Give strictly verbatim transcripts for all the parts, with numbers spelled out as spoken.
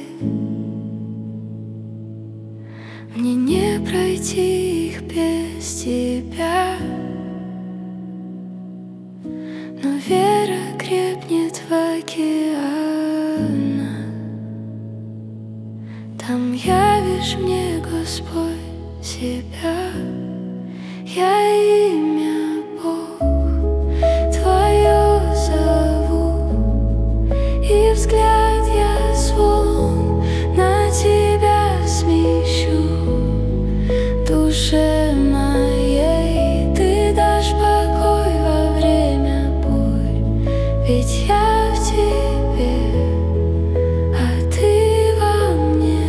Мне не пройти их без тебя, но вера крепнет в океанах. Там явишь мне, Господь, себя. Я имя Бог Твое зову, и взгляд я свой на Тебя смещу. Душе моей Ты дашь покой во время бурь, ведь я в Тебе, а Ты во мне.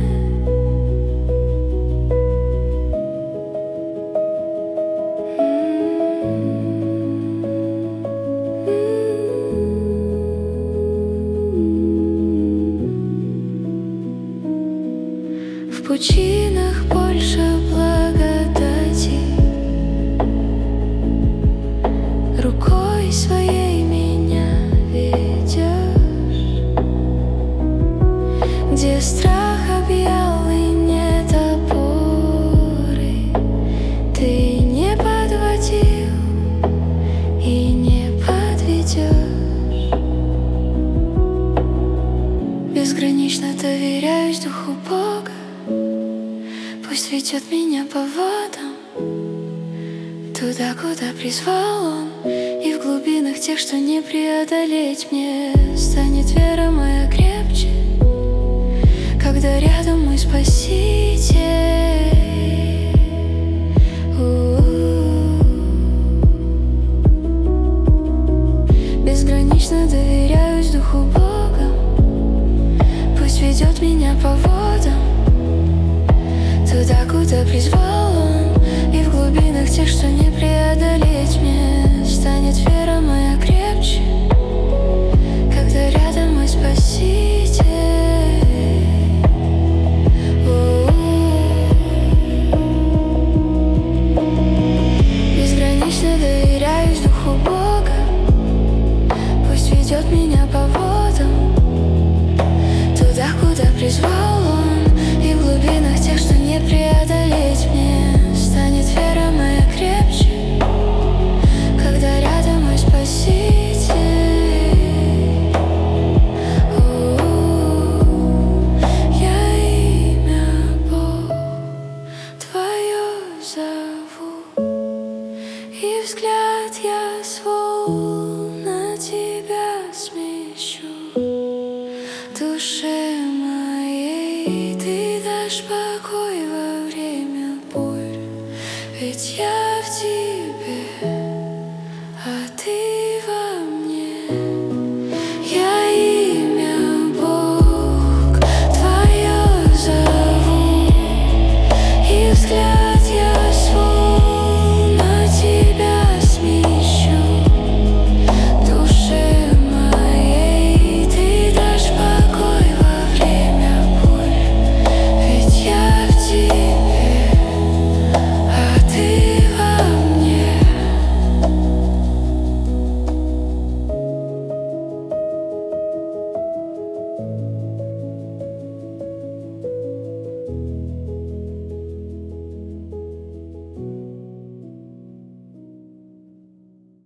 В пучинах больше благодати, рукой своей меня ведешь, где страх объял и нет опоры. Ты не подводил и не подведешь. Безгранично доверяюсь Духу Бога, пусть ведет меня по водам, туда, куда призвал Он, и в глубинах тех, что не преодолеть мне, станет вера моя крепче, когда рядом мой Спаситель. У-у-у. Безгранично доверяюсь Духу Бога, пусть ведет меня по водам, туда, куда призвал Он, и в глубинах тех, что не преодолеть мне, станет вера моя крепче, когда рядом мой Спаситель. У-у-у. Безгранично доверяюсь Духу Бога, пусть ведет меня по водам, туда, куда призвал Он, и в глубинах тех, что не преодолеть мне, станет вера моя крепче, когда рядом мой Спаситель. У-у-у. Я имя Бог Твое зову, и взгляд я свой на Тебя смещу. Душе моей Ты дашь покой